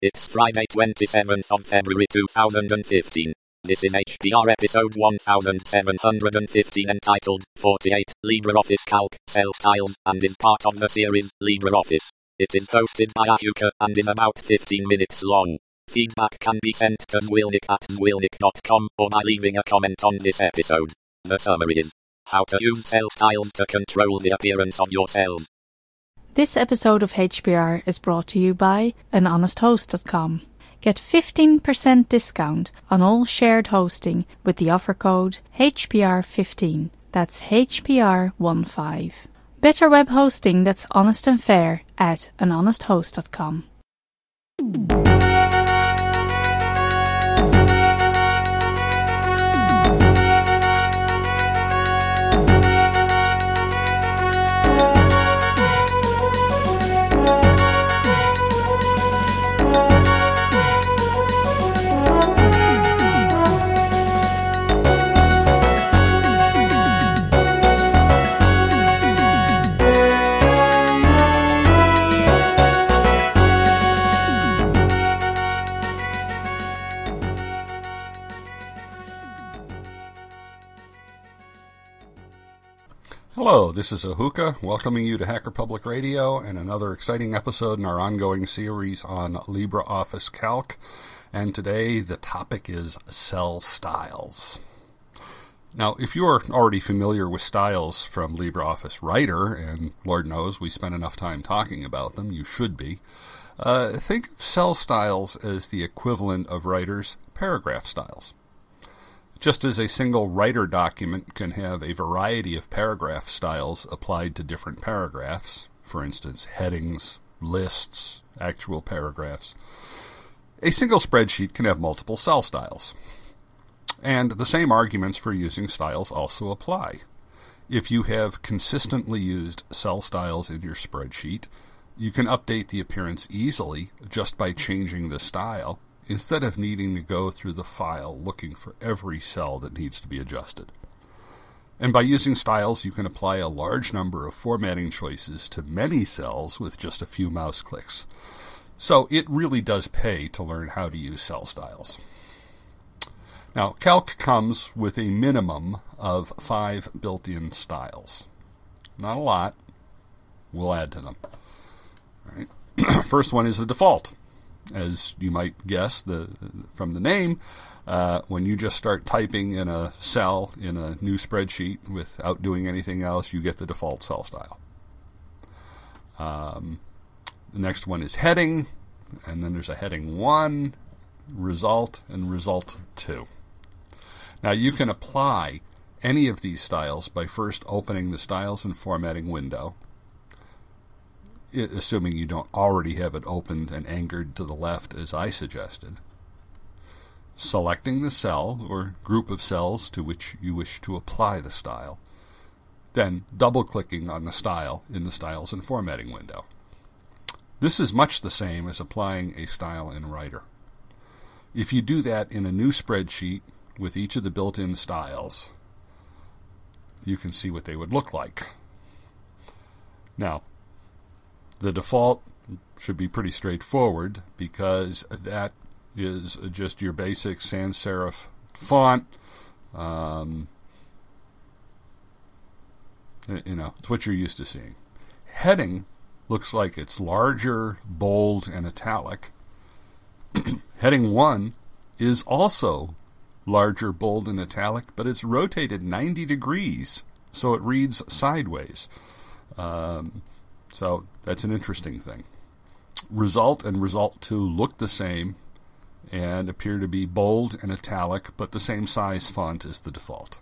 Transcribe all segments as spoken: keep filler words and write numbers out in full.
It's Friday twenty-seventh of February two thousand fifteen. This is H P R episode one thousand seven hundred fifteen entitled forty-eight LibreOffice Calc, Cell Styles, and is part of the series LibreOffice. It is hosted by Ahuka and is about fifteen minutes long. Feedback can be sent to zwilnik at zwilnik dot com or by leaving a comment on this episode. The summary is how to use cell styles to control the appearance of your cells. This episode of H P R is brought to you by an honest host dot com. Get fifteen percent discount on all shared hosting with the offer code H P R fifteen. That's H P R fifteen. Better web hosting that's honest and fair at an honest host dot com. Hello, this is Ahuka, welcoming you to Hacker Public Radio and another exciting episode in our ongoing series on LibreOffice Calc. And today the topic is cell styles. Now, if you are already familiar with styles from LibreOffice Writer, and Lord knows we spent enough time talking about them, you should be, uh, think of cell styles as the equivalent of Writer's paragraph styles. Just as a single Writer document can have a variety of paragraph styles applied to different paragraphs, for instance, headings, lists, actual paragraphs, a single spreadsheet can have multiple cell styles. And the same arguments for using styles also apply. If you have consistently used cell styles in your spreadsheet, you can update the appearance easily just by changing the style, instead of needing to go through the file looking for every cell that needs to be adjusted. And by using styles, you can apply a large number of formatting choices to many cells with just a few mouse clicks. So it really does pay to learn how to use cell styles. Now, Calc comes with a minimum of five built-in styles. Not a lot. We'll add to them. All right. First one is the default. As you might guess the, from the name, uh, when you just start typing in a cell in a new spreadsheet without doing anything else, you get the default cell style. Um, the next one is heading, and then there's a heading one, result, and result two. Now you can apply any of these styles by first opening the Styles and Formatting window, It, assuming you don't already have it opened and anchored to the left as I suggested, selecting the cell or group of cells to which you wish to apply the style, then double-clicking on the style in the Styles and Formatting window. This is much the same as applying a style in Writer. If you do that in a new spreadsheet with each of the built-in styles, you can see what they would look like. Now, the default should be pretty straightforward because that is just your basic sans serif font. Um, you know, it's what you're used to seeing. Heading looks like it's larger, bold, and italic. Heading one is also larger, bold, and italic, but it's rotated ninety degrees, so it reads sideways. Um, So that's an interesting thing. Result and result two look the same and appear to be bold and italic, but the same size font as the default.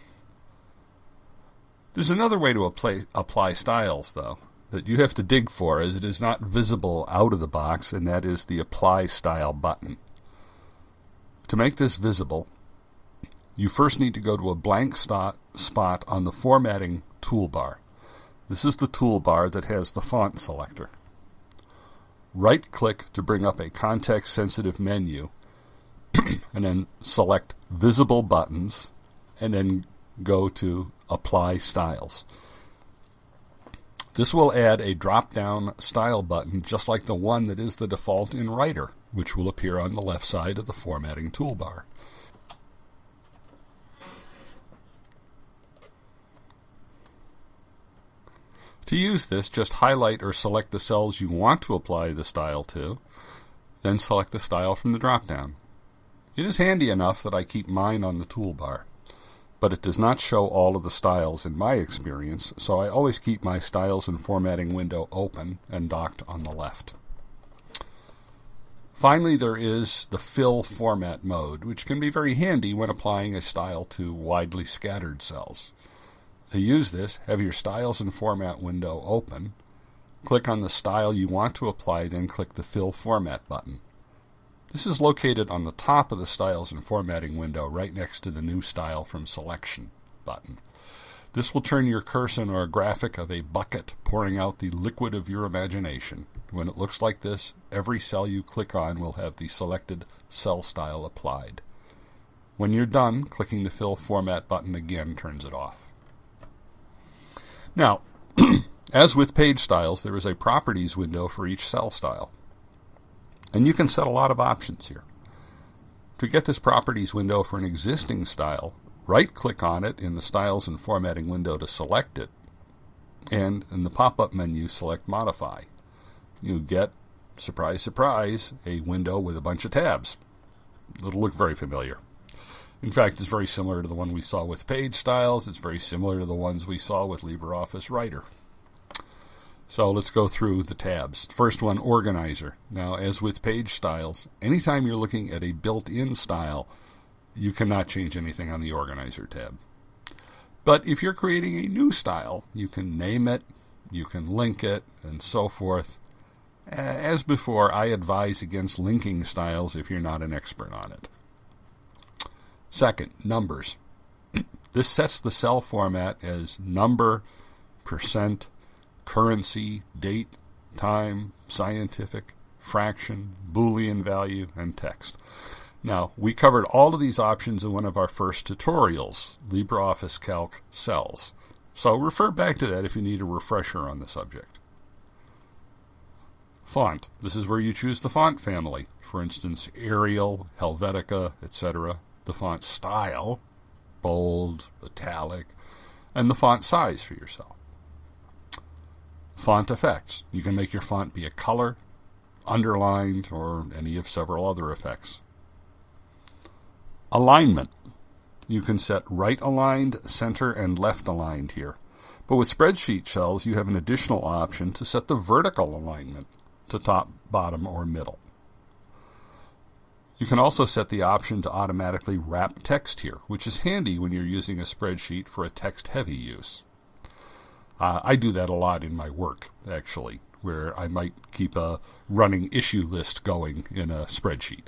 There's another way to apply, apply styles, though, that you have to dig for, as it is not visible out of the box, and that is the Apply Style button. To make this visible, you first need to go to a blank spot on the Formatting toolbar. This is the toolbar that has the font selector. Right-click to bring up a context-sensitive menu, and then select Visible Buttons, and then go to Apply Styles. This will add a drop-down style button just like the one that is the default in Writer, which will appear on the left side of the formatting toolbar. To use this, just highlight or select the cells you want to apply the style to, then select the style from the drop-down. It is handy enough that I keep mine on the toolbar, but it does not show all of the styles in my experience, so I always keep my Styles and Formatting window open and docked on the left. Finally, there is the Fill Format mode, which can be very handy when applying a style to widely scattered cells. To use this, have your Styles and Format window open, click on the style you want to apply, then click the Fill Format button. This is located on the top of the Styles and Formatting window, right next to the New Style from Selection button. This will turn your cursor into a graphic of a bucket pouring out the liquid of your imagination. When it looks like this, every cell you click on will have the selected cell style applied. When you're done, clicking the Fill Format button again turns it off. Now, as with page styles, there is a Properties window for each cell style. And you can set a lot of options here. To get this Properties window for an existing style, right-click on it in the Styles and Formatting window to select it, and in the pop-up menu, select Modify. You get, surprise, surprise, a window with a bunch of tabs. It'll look very familiar. In fact, it's very similar to the one we saw with page styles. It's very similar to the ones we saw with LibreOffice Writer. So let's go through the tabs. First one, Organizer. Now, as with page styles, anytime you're looking at a built-in style, you cannot change anything on the Organizer tab. But if you're creating a new style, you can name it, you can link it, and so forth. As before, I advise against linking styles if you're not an expert on it. Second, numbers. This sets the cell format as number, percent, currency, date, time, scientific, fraction, Boolean value, and text. Now, we covered all of these options in one of our first tutorials, LibreOffice Calc Cells. So refer back to that if you need a refresher on the subject. Font. This is where you choose the font family. For instance, Arial, Helvetica, et cetera. The font style, bold, italic, and the font size for your cell. Font effects. You can make your font be a color, underlined, or any of several other effects. Alignment. You can set right aligned, center, and left aligned here. But with spreadsheet cells, you have an additional option to set the vertical alignment to top, bottom, or middle. You can also set the option to automatically wrap text here, which is handy when you're using a spreadsheet for a text-heavy use. Uh, I do that a lot in my work, actually, where I might keep a running issue list going in a spreadsheet.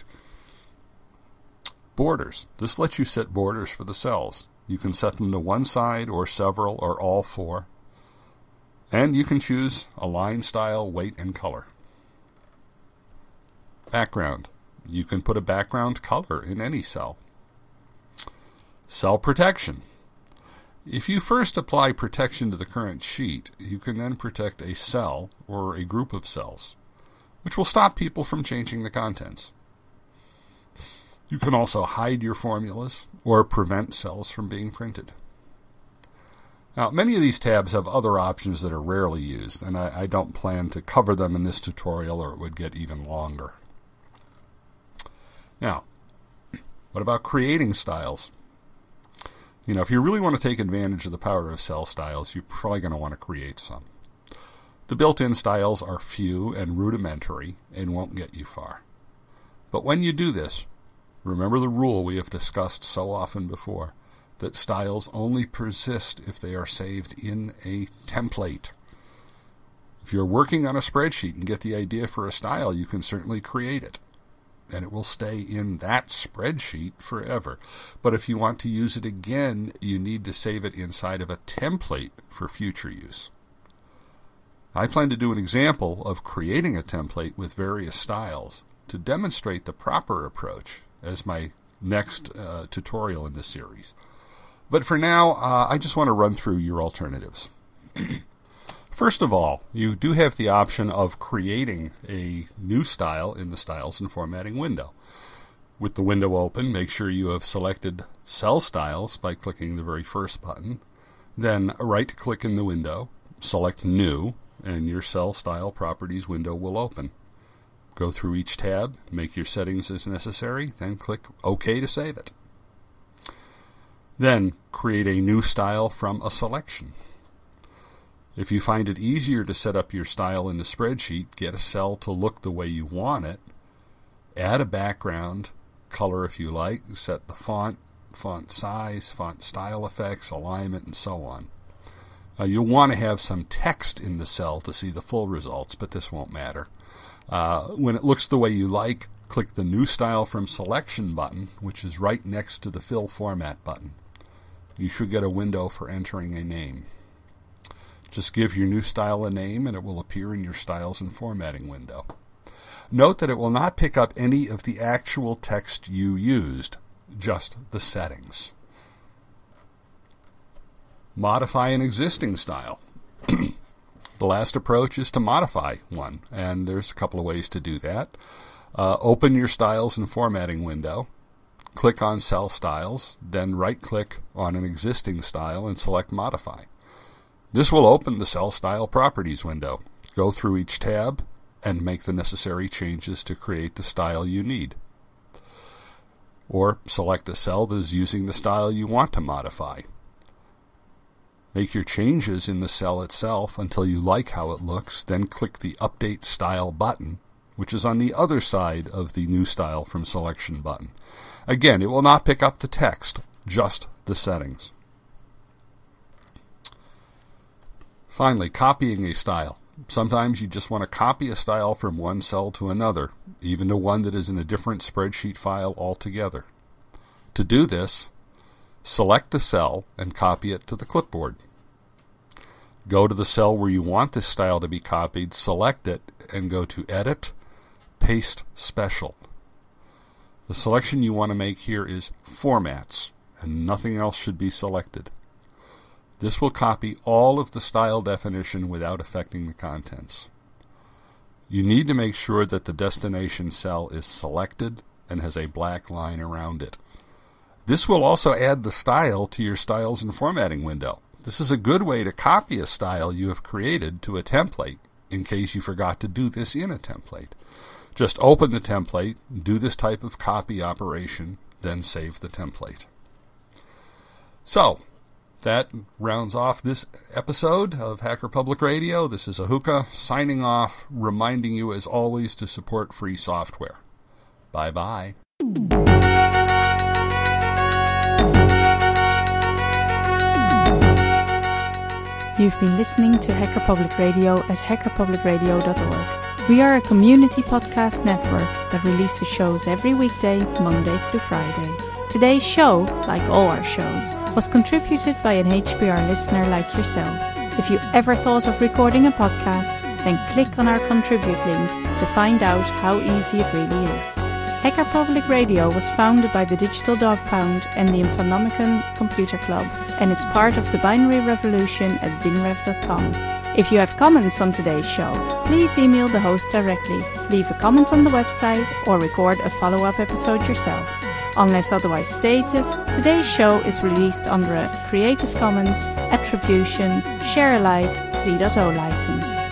Borders. This lets you set borders for the cells. You can set them to one side or several or all four. And you can choose align style, weight, and color. Background. You can put a background color in any cell. Cell protection. If you first apply protection to the current sheet, you can then protect a cell or a group of cells, which will stop people from changing the contents. You can also hide your formulas or prevent cells from being printed. Now, many of these tabs have other options that are rarely used, and I, I don't plan to cover them in this tutorial or it would get even longer. Now, what about creating styles? You know, if you really want to take advantage of the power of cell styles, you're probably going to want to create some. The built-in styles are few and rudimentary and won't get you far. But when you do this, remember the rule we have discussed so often before, that styles only persist if they are saved in a template. If you're working on a spreadsheet and get the idea for a style, you can certainly create it, and it will stay in that spreadsheet forever. But if you want to use it again, you need to save it inside of a template for future use. I plan to do an example of creating a template with various styles to demonstrate the proper approach as my next uh, tutorial in this series. But for now, uh, I just want to run through your alternatives. First of all, you do have the option of creating a new style in the Styles and Formatting window. With the window open, make sure you have selected Cell Styles by clicking the very first button. Then right-click in the window, select New, and your Cell Style Properties window will open. Go through each tab, make your settings as necessary, then click OK to save it. Then create a new style from a selection. If you find it easier to set up your style in the spreadsheet, get a cell to look the way you want it, add a background, color if you like, set the font, font size, font style effects, alignment, and so on. Uh, you'll want to have some text in the cell to see the full results, but this won't matter. Uh, when it looks the way you like, click the New Style from Selection button, which is right next to the Fill Format button. You should get a window for entering a name. Just give your new style a name and it will appear in your Styles and Formatting window. Note that it will not pick up any of the actual text you used, just the settings. Modify an existing style. The last approach is to modify one, and there's a couple of ways to do that. Uh, open your Styles and Formatting window, click on Cell Styles, then right-click on an existing style and select Modify. This will open the Cell Style Properties window. Go through each tab and make the necessary changes to create the style you need. Or select a cell that is using the style you want to modify. Make your changes in the cell itself until you like how it looks, then click the Update Style button, which is on the other side of the New Style from Selection button. Again, it will not pick up the text, just the settings. Finally, copying a style. Sometimes you just want to copy a style from one cell to another, even to one that is in a different spreadsheet file altogether. To do this, select the cell and copy it to the clipboard. Go to the cell where you want this style to be copied, select it, and go to Edit, Paste Special. The selection you want to make here is Formats, and nothing else should be selected. This will copy all of the style definition without affecting the contents. You need to make sure that the destination cell is selected and has a black line around it. This will also add the style to your Styles and Formatting window. This is a good way to copy a style you have created to a template in case you forgot to do this in a template. Just open the template, do this type of copy operation, then save the template. So, that rounds off this episode of Hacker Public Radio. This is Ahuka signing off, reminding you as always to support free software. Bye-bye. You've been listening to Hacker Public Radio at hacker public radio dot org. We are a community podcast network that releases shows every weekday, Monday through Friday. Today's show, like all our shows, was contributed by an H P R listener like yourself. If you ever thought of recording a podcast, then click on our contribute link to find out how easy it really is. Hacker Public Radio was founded by the Digital Dog Pound and the Infonomicon Computer Club and is part of the binary revolution at binrev dot com. If you have comments on today's show, please email the host directly, leave a comment on the website, or record a follow-up episode yourself. Unless otherwise stated, today's show is released under a Creative Commons Attribution Share Alike three point oh license.